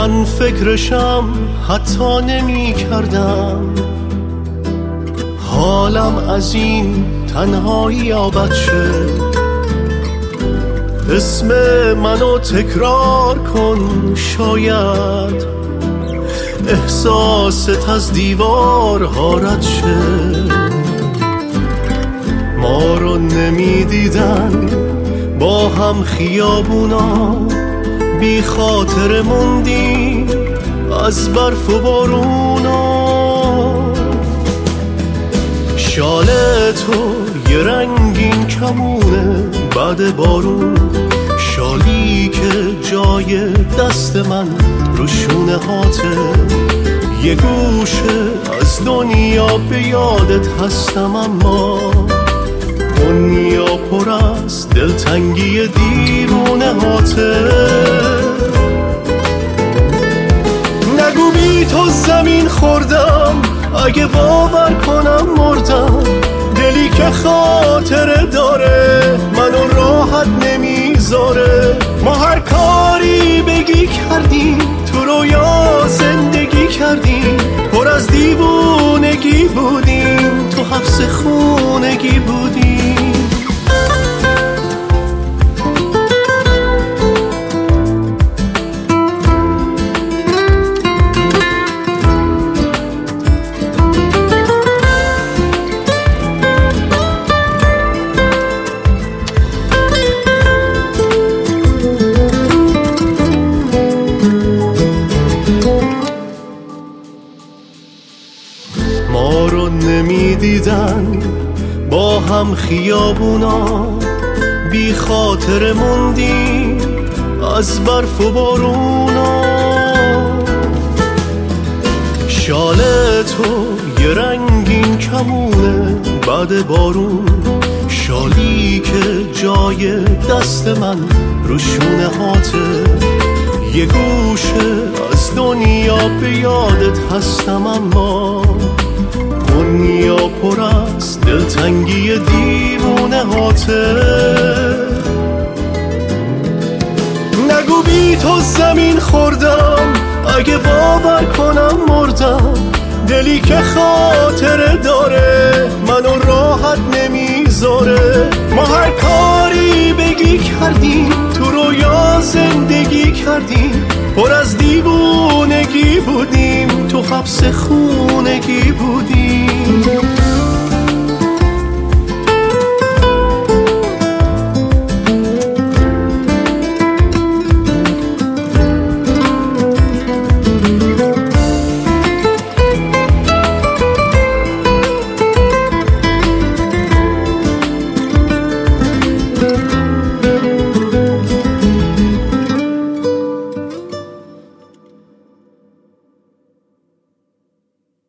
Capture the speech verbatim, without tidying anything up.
من فکرشم حتی نمی کردم، حالم از این تنهایی آبد شد. اسم منو تکرار کن، شاید احساست از دیوارها رد شد. ما رو نمی دیدن با هم خیابونا، بی خاطر موندیم از برف و بارونا. شال تو یه رنگین کمونه بعد بارون، شالی که جای دست من رو شونه هاته. یه گوشه از دنیا به یادت هستم، اما دنیا پر از دلتنگی دیرونه هاته. نگو بی تو زمین خوردم، اگه باور کنم مردم. دلی که خاطره داره منو راحت نمیذاره. ما هر کاری بگی کردیم، تو رویا زندگی کردیم. پر از دیوونگی بودیم، تو حبس خونگی بودیم. ما رو نمی دیدن با هم خیابونا، بی خاطر موندیم از برف و بارونا. شال تو یه رنگین کمونه بعد بارون، شالی که جای دست من رو شونه هاته. یه گوشه از دنیا به یادت هستم، اما دنیا پر از دلتنگی دیوونه هاته. نگو بی تو زمین خوردم، اگه باور کنم مردم. دلی که خاطره داره منو راحت نمیذاره. ما هر کاری بگی کردیم، تو رویا زندگی کردیم. پر از دیوونگی بودیم، تو حبس خونگی بودیم.